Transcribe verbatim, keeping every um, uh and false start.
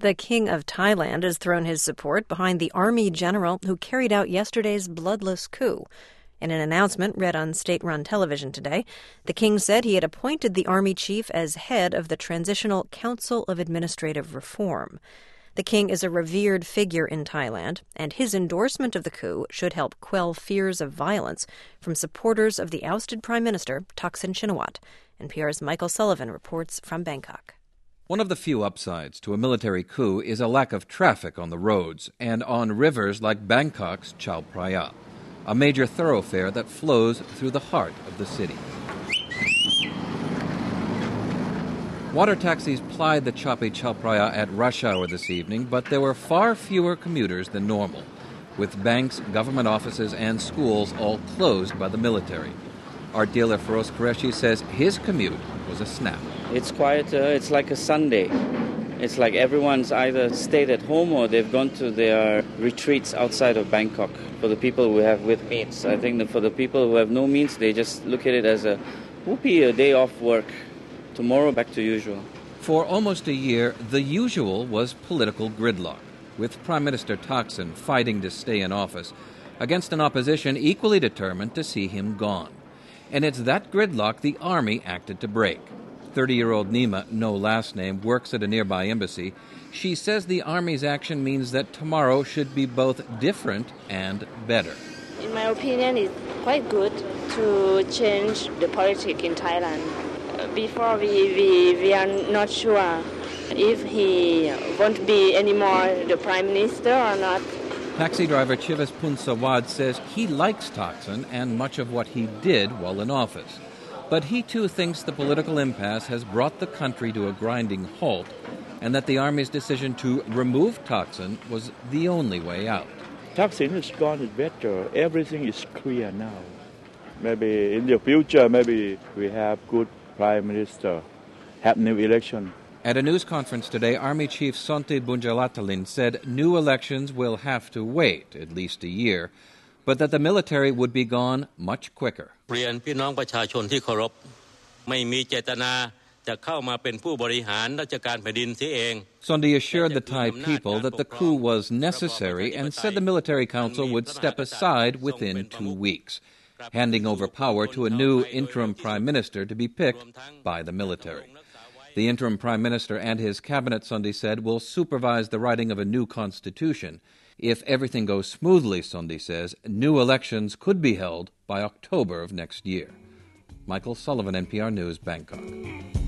The King of Thailand has thrown his support behind the army general who carried out yesterday's bloodless coup. In an announcement read on state-run television today, the king said he had appointed the army chief as head of the Transitional Council of Administrative Reform. The king is a revered figure in Thailand, and his endorsement of the coup should help quell fears of violence from supporters of the ousted Prime Minister, Thaksin Shinawatra. N P R's Michael Sullivan reports from Bangkok. One of the few upsides to a military coup is a lack of traffic on the roads and on rivers like Bangkok's Chao Phraya, a major thoroughfare that flows through the heart of the city. Water taxis plied the choppy Chao Phraya at rush hour this evening, but there were far fewer commuters than normal, with banks, government offices, and schools all closed by the military. Art dealer Feroz Qureshi says his commute was a snap. It's quite, uh, it's like a Sunday. It's like everyone's either stayed at home or they've gone to their retreats outside of Bangkok. For the people who have with means, I think that for the people who have no means, they just look at it as a whoopee, a day off work. Tomorrow, back to usual. For almost a year, the usual was political gridlock, with Prime Minister Thaksin fighting to stay in office against an opposition equally determined to see him gone. And it's that gridlock the army acted to break. thirty-year-old Nima, no last name, works at a nearby embassy. She says the army's action means that tomorrow should be both different and better. In my opinion, it's quite good to change the politics in Thailand. Before, we, we, we are not sure if he won't be anymore the prime minister or not. Taxi driver Chivas Punsawad says he likes Thaksin and much of what he did while in office. But he too thinks the political impasse has brought the country to a grinding halt and that the army's decision to remove Thaksin was the only way out. Thaksin is gone, is better. Everything is clear now. Maybe in the future, maybe we have good prime minister, have new election. At a news conference today, Army Chief Sonti Bunjalatalin said new elections will have to wait at least a year, but that the military would be gone much quicker. Sondi assured the Thai people that the coup was necessary and said the military council would step aside within two weeks, handing over power to a new interim prime minister to be picked by the military. The interim prime minister and his cabinet, Sondi said, will supervise the writing of a new constitution. If everything goes smoothly, Sondi says, new elections could be held by October of next year. Michael Sullivan, N P R News, Bangkok.